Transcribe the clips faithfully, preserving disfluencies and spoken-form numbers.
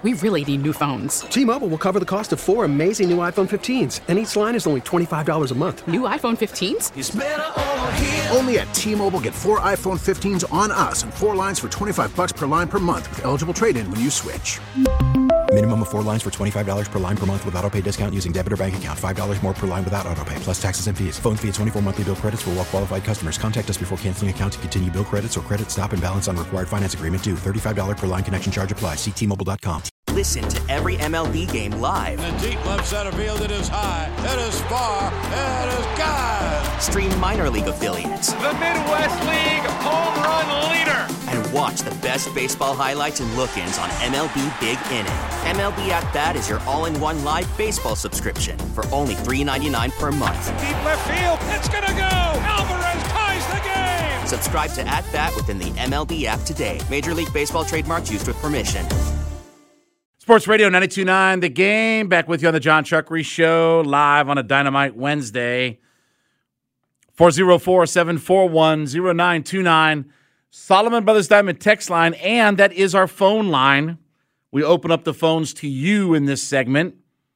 We really need new phones. T-Mobile will cover the cost of four amazing new iPhone fifteens, and each line is only twenty-five dollars a month. New iPhone fifteens? It's better over here. Only at T-Mobile, get four iPhone fifteens on us and four lines for twenty-five dollars per line per month with eligible trade-in when you switch. Minimum of four lines for twenty-five dollars per line per month with autopay discount using debit or bank account. five dollars more per line without autopay, plus taxes and fees. Phone fee at twenty-four monthly bill credits for well-qualified customers. Contact us before canceling account to continue bill credits or credit stop and balance on required finance agreement due. thirty-five dollars per line connection charge applies. See T Mobile dot com. Listen to every M L B game live. In the deep left center field, it is high, it is far, it is gone. Stream minor league affiliates. The Midwest League home run leader. And watch the best baseball highlights and look-ins on M L B Big Inning. M L B At Bat is your all-in-one live baseball subscription for only three dollars and ninety-nine cents per month. Deep left field, it's gonna go. Alvarez ties the game. Subscribe to At Bat within the M L B app today. Major League Baseball trademarks used with permission. Sports Radio ninety-two point nine, The Game. Back with you on the John Chuckery Show, live on a Dynamite Wednesday. four oh four, seven four one, oh nine two nine. Solomon Brothers Diamond text line, and that is our phone line. We open up the phones to you in this segment.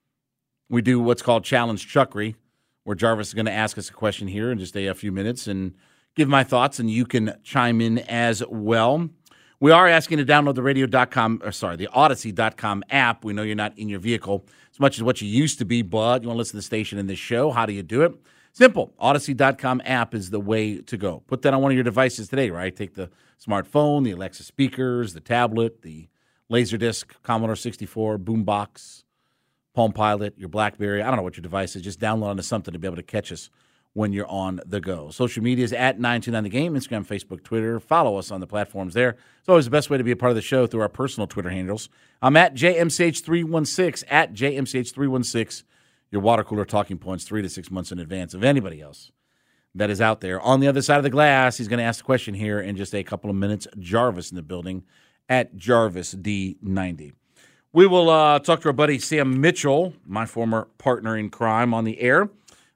We do what's called Challenge Chuckery, where Jarvis is going to ask us a question here in just a, a few minutes and give my thoughts, and you can chime in as well. We are asking to download the radio dot com, or sorry, the Odyssey dot com app. We know you're not in your vehicle as much as what you used to be, but you want to listen to the station in this show. How do you do it? Simple. Odyssey dot com app is the way to go. Put that on one of your devices today, right? Take the smartphone, the Alexa speakers, the tablet, the Laserdisc, Commodore sixty-four, Boombox, Palm Pilot, your BlackBerry. I don't know what your device is. Just download onto something to be able to catch us when you're on the go. Social media is at nine two nine The Game, Instagram, Facebook, Twitter. Follow us on the platforms there. It's always the best way to be a part of the show through our personal Twitter handles. I'm at J M C H three one six, at J M C H three one six. Your water cooler talking points three to six months in advance of anybody else that is out there. On the other side of the glass, he's going to ask the question here in just a couple of minutes. Jarvis in the building at Jarvis D ninety. We will uh, talk to our buddy Sam Mitchell, my former partner in crime on the air,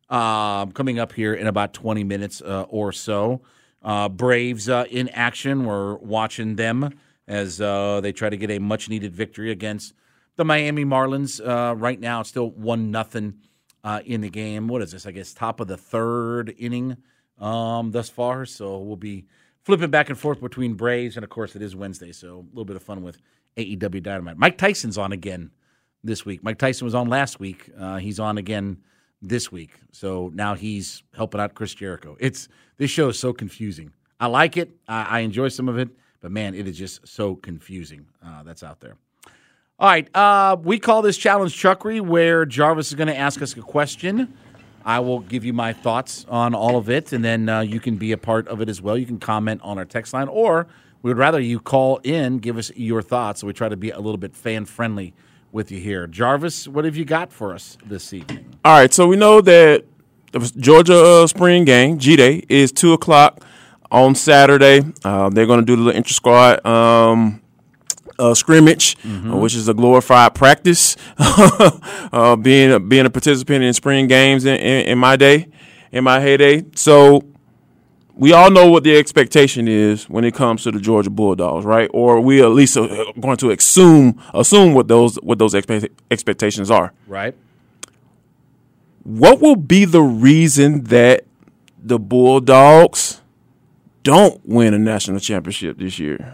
uh, coming up here in about twenty minutes uh, or so. Uh, Braves uh, in action. We're watching them as uh, they try to get a much-needed victory against the Miami Marlins. Uh, right now, it's still one nothing uh, in the game. What is this? I guess top of the third inning um, thus far. So we'll be flipping back and forth between Braves, and, of course, it is Wednesday, so a little bit of fun with A E W Dynamite. Mike Tyson's on again this week. Mike Tyson was on last week. Uh, he's on again this week. So now he's helping out Chris Jericho. It's this show is so confusing. I like it. I, I enjoy some of it, but, man, it is just so confusing uh, that's out there. All right, uh, we call this Challenge Chuckery, where Jarvis is going to ask us a question. I will give you my thoughts on all of it, and then uh, you can be a part of it as well. You can comment on our text line, or we would rather you call in, give us your thoughts, so we try to be a little bit fan-friendly with you here. Jarvis, what have you got for us this evening? All right, so we know that the Georgia uh, spring game, G-Day, is two o'clock on Saturday. Uh, they're going to do the little intra-squad um Uh, scrimmage, mm-hmm. uh, which is a glorified practice. uh, being a, being a participant in spring games in, in, in my day, in my heyday. So we all know what the expectation is when it comes to the Georgia Bulldogs, right? Or we at least are going to assume assume what those what those expect, expectations are. Right. What will be the reason that the Bulldogs don't win a national championship this year?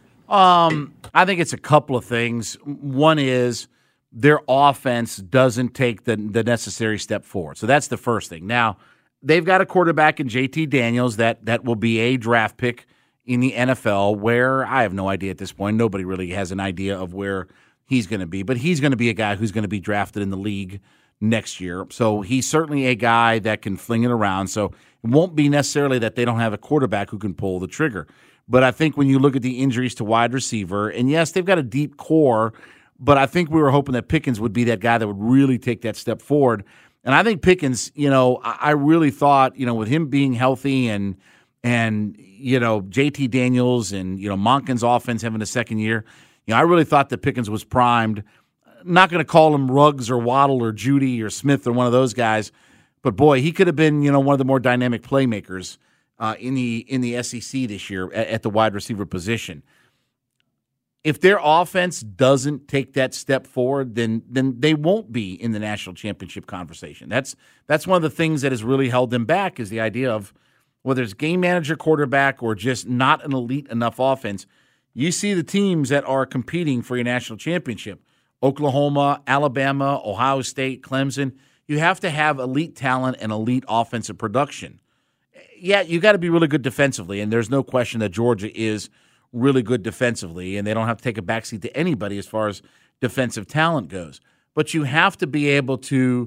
Um, I think it's a couple of things. One is their offense doesn't take the the necessary step forward. So that's the first thing. Now, they've got a quarterback in J T Daniels that, that will be a draft pick in the N F L, where I have no idea at this point. Nobody really has an idea of where he's going to be. But he's going to be a guy who's going to be drafted in the league next year. So he's certainly a guy that can fling it around. So it won't be necessarily that they don't have a quarterback who can pull the trigger. But I think when you look at the injuries to wide receiver, and yes, they've got a deep core, but I think we were hoping that Pickens would be that guy that would really take that step forward. And I think Pickens, you know, I really thought, you know, with him being healthy and, and you know, J T Daniels and, you know, Monken's offense having a second year, you know, I really thought that Pickens was primed. Not going to call him Ruggs or Waddle or Judy or Smith or one of those guys, but boy, he could have been, you know, one of the more dynamic playmakers Uh, in the in the S E C this year at, at the wide receiver position. if their offense doesn't take that step forward, then then they won't be in the national championship conversation. That's that's one of the things that has really held them back is the idea of whether it's game manager, quarterback, or just not an elite enough offense. You see the teams that are competing for your national championship, Oklahoma, Alabama, Ohio State, Clemson. You have to have elite talent and elite offensive production. Yeah, you got to be really good defensively, and there's no question that Georgia is really good defensively, and they don't have to take a backseat to anybody as far as defensive talent goes. But you have to be able to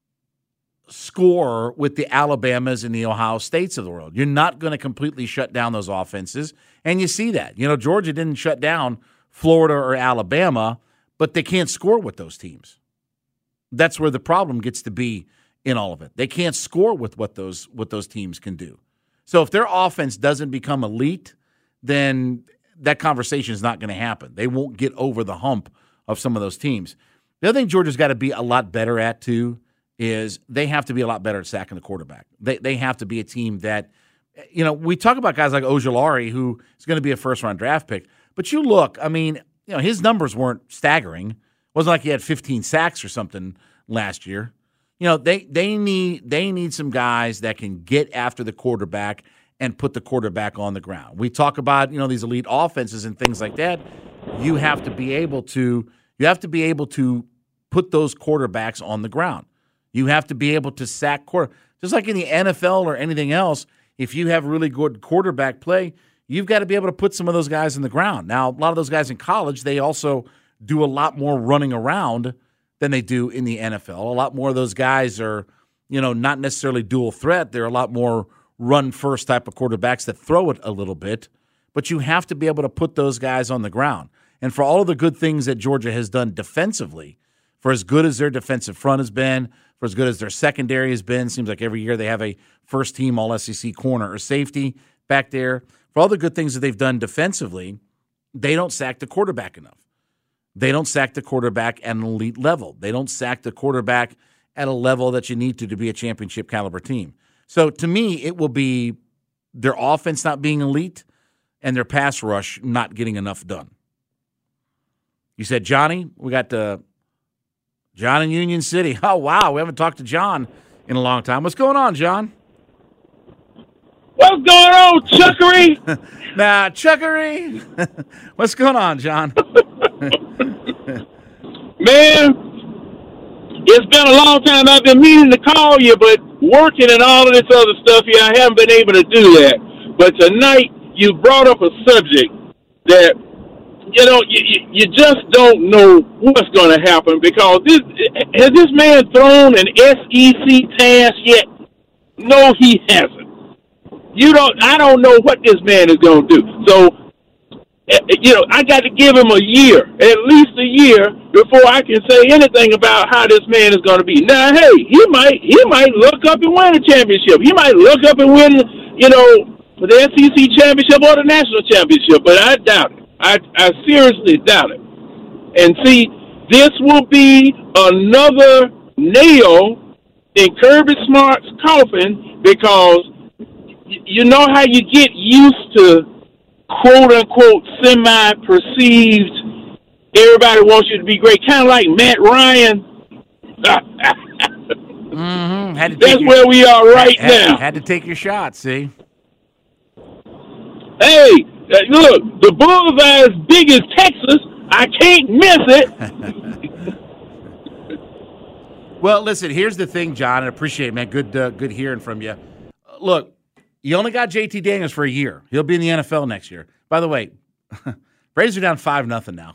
score with the Alabamas and the Ohio States of the world. You're not going to completely shut down those offenses, and you see that. You know, Georgia didn't shut down Florida or Alabama, but they can't score with those teams. That's where the problem gets to be in all of it. They can't score with what those what those teams can do. So if their offense doesn't become elite, then that conversation is not going to happen. They won't get over the hump of some of those teams. The other thing Georgia's got to be a lot better at, too, is they have to be a lot better at sacking the quarterback. They they have to be a team that, you know, we talk about guys like Ojulari, who is going to be a first-round draft pick. But you look, I mean, you know, his numbers weren't staggering. It wasn't like he had fifteen sacks or something last year. You know, they they need they need some guys that can get after the quarterback and put the quarterback on the ground. We talk about, you know, these elite offenses and things like that. You have to be able to you have to be able to put those quarterbacks on the ground. You have to be able to sack quarter. Just like in the N F L or anything else, if you have really good quarterback play, you've got to be able to put some of those guys in the ground. Now, a lot of those guys in college, they also do a lot more running around than they do in the N F L. A lot more of those guys are, you know, not necessarily dual threat. They're a lot more run-first type of quarterbacks that throw it a little bit. But you have to be able to put those guys on the ground. And for all of the good things that Georgia has done defensively, for as good as their defensive front has been, for as good as their secondary has been, seems like every year they have a first-team All-S E C corner or safety back there. For all the good things that they've done defensively, they don't sack the quarterback enough. They don't sack the quarterback at an elite level. They don't sack the quarterback at a level that you need to to be a championship caliber team. So to me, it will be their offense not being elite and their pass rush not getting enough done. You said, Johnny, we got uh, John in Union City. Oh, wow, we haven't talked to John in a long time. What's going on, John? What's going on, Chuckery? Nah, Chuckery. What's going on, John? Man, it's been a long time. I've been meaning to call you, but working and all of this other stuff here, I haven't been able to do that. But tonight, you brought up a subject that, you know, you, you, you just don't know what's going to happen because this has this man thrown an S E C task yet? No, he hasn't. You don't. I don't know what this man is going to do. So, you know, I got to give him a year, at least a year, before I can say anything about how this man is going to be. Now, hey, he might he might look up and win a championship. He might look up and win, you know, the S E C championship or the national championship, but I doubt it. I, I seriously doubt it. And see, this will be another nail in Kirby Smart's coffin because you know how you get used to quote-unquote semi-perceived, everybody wants you to be great, kind of like Matt Ryan. mm-hmm. had to That's your, where we are right had, now. Had, had to take your shot, see? Hey, look, the bullseye is big as Texas. I can't miss it. Well, listen, here's the thing, John. I appreciate it, man. Good, uh, good hearing from you. Look, you only got J T Daniels for a year. He'll be in the N F L next year. By the way, Braves are down five nothing now.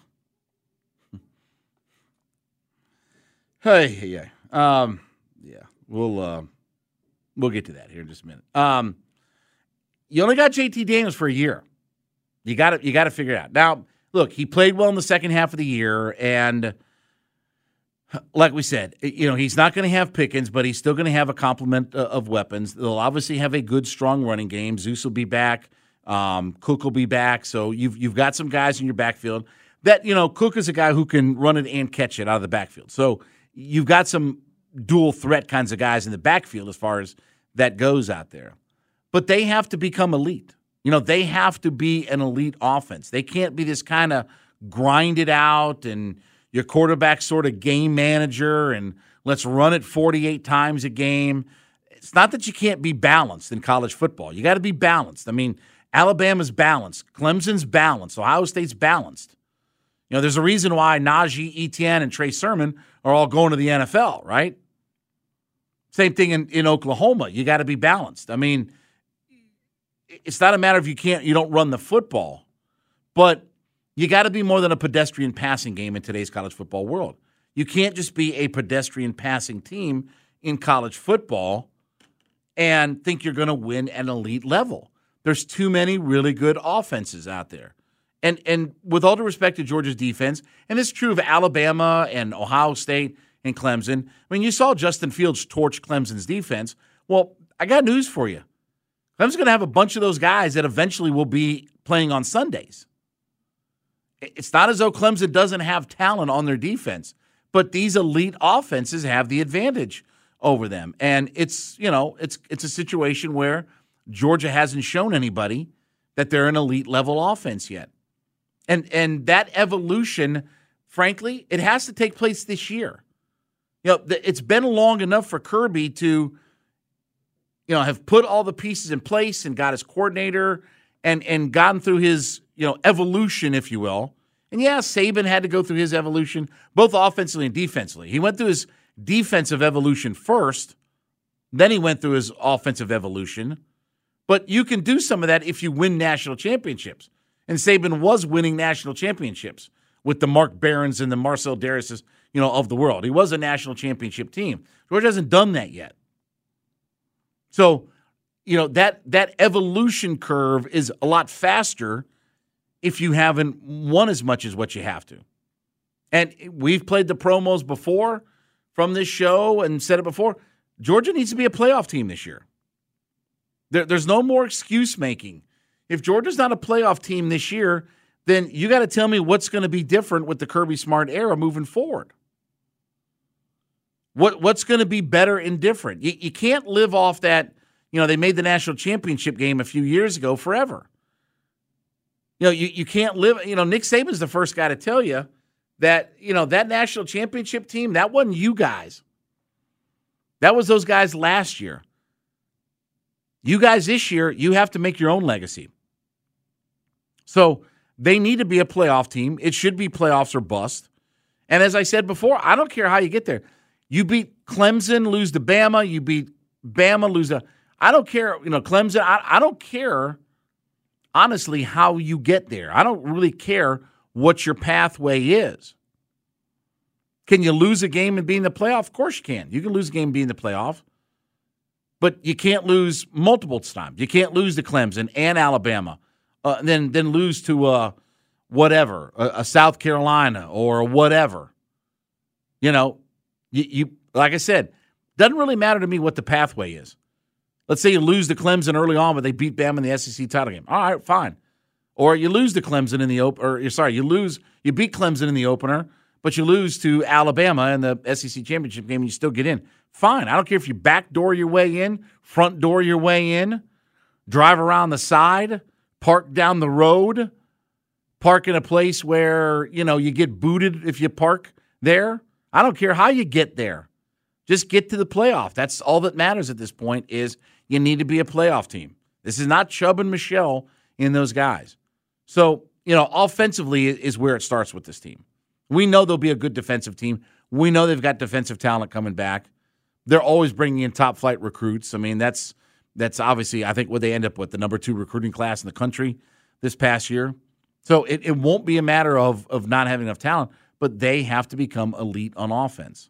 Hey, yeah, um, yeah. We'll uh, we'll get to that here in just a minute. Um, you only got J T Daniels for a year. You got to you got to figure it out. Now, look, he played well in the second half of the year, and like we said, you know, he's not going to have Pickens, but he's still going to have a complement of weapons. They'll obviously have a good, strong running game. Zeus will be back. Um, Cook will be back. So you've you've got some guys in your backfield that, you know, Cook is a guy who can run it and catch it out of the backfield. So you've got some dual threat kinds of guys in the backfield as far as that goes out there. But they have to become elite. You know, they have to be an elite offense. They can't be this kind of grind it out and your quarterback sort of game manager and let's run it forty-eight times a game. It's not that you can't be balanced in college football. You got to be balanced. I mean, Alabama's balanced. Clemson's balanced. Ohio State's balanced. You know, there's a reason why Najee, Etienne, and Trey Sermon are all going to the N F L, right? Same thing in, in Oklahoma. You got to be balanced. I mean, it's not a matter of you can't, you don't run the football, but you got to be more than a pedestrian passing game in today's college football world. You can't just be a pedestrian passing team in college football and think you're going to win at an elite level. There's too many really good offenses out there. And and with all due respect to Georgia's defense, and this is true of Alabama and Ohio State and Clemson, I mean, you saw Justin Fields torch Clemson's defense. Well, I got news for you. Clemson's going to have a bunch of those guys that eventually will be playing on Sundays. It's not as though Clemson doesn't have talent on their defense, but these elite offenses have the advantage over them. And it's, you know, it's it's a situation where Georgia hasn't shown anybody that they're an elite level offense yet. And and that evolution, frankly, it has to take place this year. You know, it's been long enough for Kirby to, you know, have put all the pieces in place and got his coordinator and and gotten through his, you know, evolution, if you will. And yeah, Saban had to go through his evolution, both offensively and defensively. He went through his defensive evolution first, then he went through his offensive evolution. But you can do some of that if you win national championships. And Saban was winning national championships with the Mark Barons and the Marcel Dariuses, you know, of the world. He was a national championship team. Georgia hasn't done that yet. So, you know, that that evolution curve is a lot faster if you haven't won as much as what you have to. And we've played the promos before from this show and said it before. Georgia needs to be a playoff team this year. There, there's no more excuse making. If Georgia's not a playoff team this year, then you got to tell me what's going to be different with the Kirby Smart era moving forward. What What's going to be better and different? You, you can't live off that, you know, they made the national championship game a few years ago forever. You know, you, you can't live, you know, Nick Saban's the first guy to tell you that, you know, that national championship team, that wasn't you guys. That was those guys last year. You guys this year, you have to make your own legacy. So they need to be a playoff team. It should be playoffs or bust. And as I said before, I don't care how you get there. You beat Clemson, lose to Bama. You beat Bama, lose to – I don't care, you know, Clemson. I, I don't care, honestly, how you get there. I don't really care what your pathway is. Can you lose a game and be in the playoff? Of course you can. You can lose a game and be in the playoff. But you can't lose multiple times. You can't lose to Clemson and Alabama, uh, and then then lose to uh, whatever, a, a South Carolina or whatever. You know, you, you like I said, doesn't really matter to me what the pathway is. Let's say you lose to Clemson early on, but they beat Bama in the S E C title game. All right, fine. Or you lose to Clemson in the op- or you're sorry, you lose, you beat Clemson in the opener, but you lose to Alabama in the S E C championship game, and you still get in. Fine. I don't care if you backdoor your way in, front door your way in, drive around the side, park down the road, park in a place where, you know, you get booted if you park there. I don't care how you get there. Just get to the playoff. That's all that matters at this point is you need to be a playoff team. This is not Chubb and Michelle in those guys. So, you know, offensively is where it starts with this team. We know they'll be a good defensive team. We know they've got defensive talent coming back. They're always bringing in top-flight recruits. I mean, that's that's obviously, I think, what they end up with, the number two recruiting class in the country this past year. So it, it won't be a matter of, of not having enough talent, but they have to become elite on offense.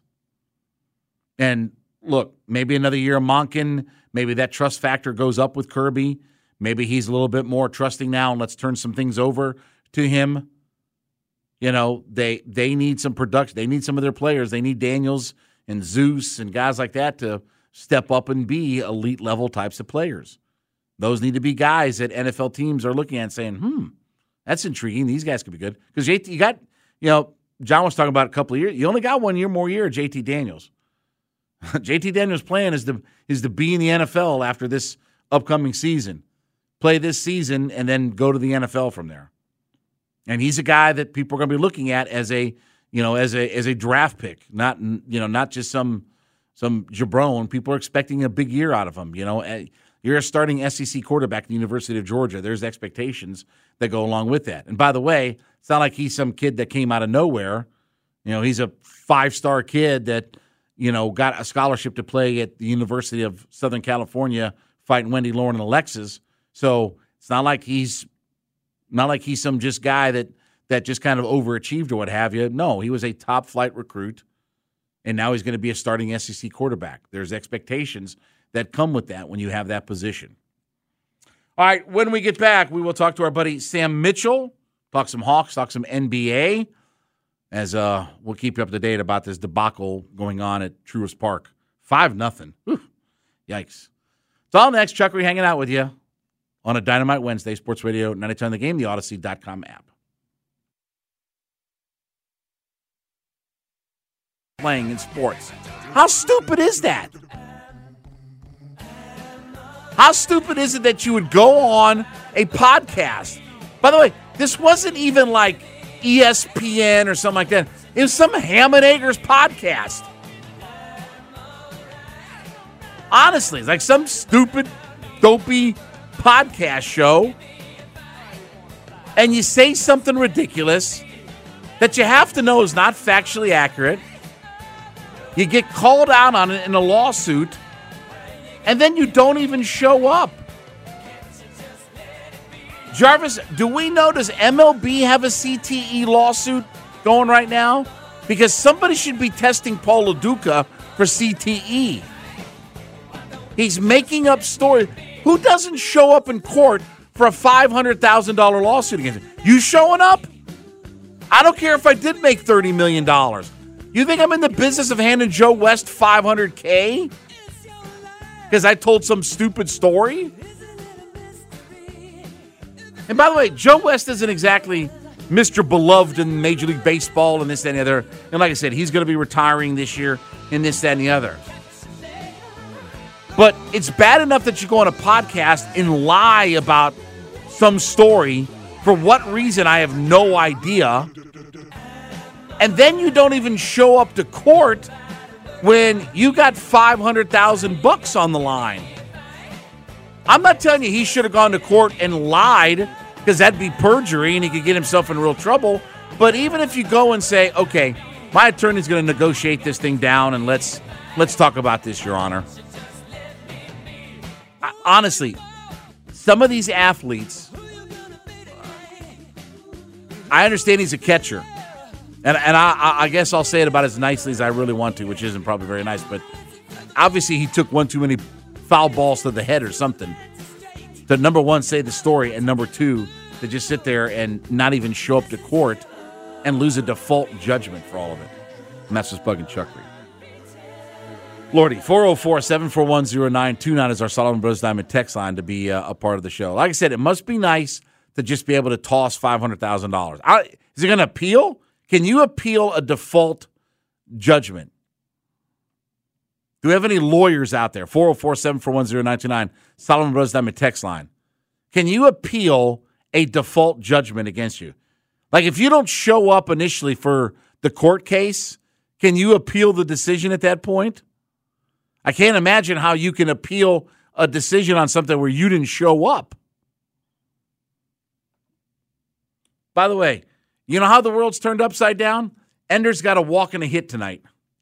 And, look, maybe another year of Monken, maybe that trust factor goes up with Kirby. Maybe he's a little bit more trusting now, and let's turn some things over to him. You know, they they need some production. They need some of their players. They need Daniels and Zeus and guys like that to step up and be elite-level types of players. Those need to be guys that N F L teams are looking at and saying, hmm, that's intriguing. These guys could be good. Because you got, you know, John was talking about a couple of years. You only got one year more year of J T Daniels. J T Daniels' plan is to, is to be in the N F L after this upcoming season. Play this season and then go to the N F L from there. And he's a guy that people are going to be looking at as a, you know, as a as a draft pick, not you know, not just some some jabron. People are expecting a big year out of him. You know, you're a starting S E C quarterback at the University of Georgia. There's expectations that go along with that. And by the way, it's not like he's some kid that came out of nowhere. You know, he's a five-star kid that, you know, got a scholarship to play at the University of Southern California, fighting Wendy, Lauren, and Alexis. So it's not like he's not like he's some just guy that that just kind of overachieved or what have you. No, he was a top-flight recruit, and now he's going to be a starting S E C quarterback. There's expectations that come with that when you have that position. All right, when we get back, we will talk to our buddy Sam Mitchell, talk some Hawks, talk some N B A, as uh, we'll keep you up to date about this debacle going on at Truist Park. five nothing. Yikes. It's all next. Chuck Reed hanging out with you on a Dynamite Wednesday, Sports Radio ninety-two on the Game, the Odyssey dot com app. Playing in sports. How stupid is that? How stupid is it that you would go on a podcast? By the way, this wasn't even like E S P N or something like that. It was some Ham and Eggers podcast. Honestly, it's like some stupid, dopey podcast show. And you say something ridiculous that you have to know is not factually accurate. You get called out on it in a lawsuit, and then you don't even show up. Jarvis, do we know, does M L B have a C T E lawsuit going right now? Because somebody should be testing Paul Lo Duca for C T E. He's making up stories. Who doesn't show up in court for a five hundred thousand dollars lawsuit against him? You showing up? I don't care if I did make thirty million dollars. You think I'm in the business of handing Joe West five hundred K? Because I told some stupid story? And by the way, Joe West isn't exactly Mister Beloved in Major League Baseball and this, that, and the other. And like I said, he's going to be retiring this year and this, that, and the other. But it's bad enough that you go on a podcast and lie about some story for what reason I have no idea. And then you don't even show up to court when you got five hundred thousand bucks on the line. I'm not telling you he should have gone to court and lied, because that'd be perjury and he could get himself in real trouble. But even if you go and say, okay, my attorney's going to negotiate this thing down and let's let's talk about this, Your Honor. I, honestly, some of these athletes, I understand he's a catcher. And and I, I guess I'll say it about as nicely as I really want to, which isn't probably very nice. But obviously he took one too many foul balls to the head or something to, number one, say the story, and number two, to just sit there and not even show up to court and lose a default judgment for all of it. And that's just bugging Chuck Reed. Lordy, four oh four, seven four one, oh nine two nine is our Solomon Brothers Diamond text line to be uh, a part of the show. Like I said, it must be nice to just be able to toss five hundred thousand dollars. Is it going to appeal? Can you appeal a default judgment? Do we have any lawyers out there? four oh four, seven four one, oh nine two nine, Solomon Brothers Diamond text line. Can you appeal a default judgment against you? Like if you don't show up initially for the court case, can you appeal the decision at that point? I can't imagine how you can appeal a decision on something where you didn't show up. By the way, you know how the world's turned upside down? Ender's got a walk and a hit tonight.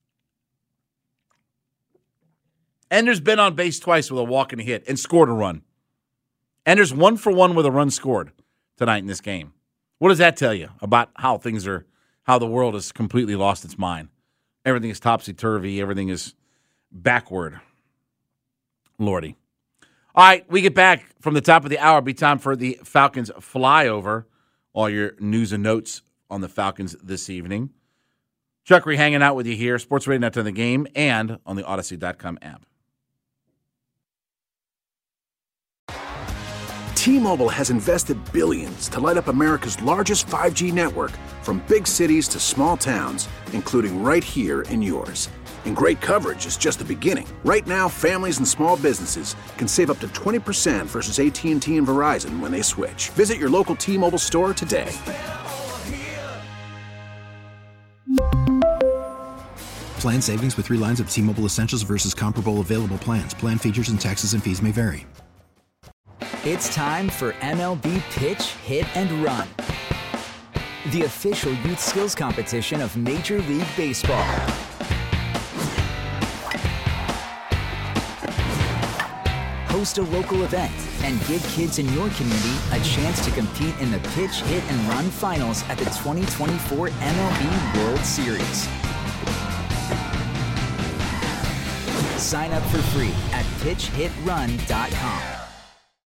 Ender's been on base twice with a walk and a hit and scored a run. Ender's one for one with a run scored tonight in this game. What does that tell you about how things are, how the world has completely lost its mind? Everything is topsy-turvy. Everything is backward. Lordy. All right, we get back from the top of the hour. It'll be time for the Falcons flyover. All your news and notes on the Falcons this evening. Chuck Reed hanging out with you here. Sports Radio Net on the Game and on the Odyssey dot com app. T-Mobile has invested billions to light up America's largest five G network, from big cities to small towns, including right here in yours. And great coverage is just the beginning. Right now, families and small businesses can save up to twenty percent versus A T and T and Verizon when they switch. Visit your local T-Mobile store today. Plan savings with three lines of T-Mobile Essentials versus comparable available plans. Plan features and taxes and fees may vary. It's time for M L B Pitch, Hit, and Run, the official youth skills competition of Major League Baseball. Host a local event and give kids in your community a chance to compete in the Pitch, Hit, and Run finals at the twenty twenty-four M L B World Series. Sign up for free at pitch hit run dot com.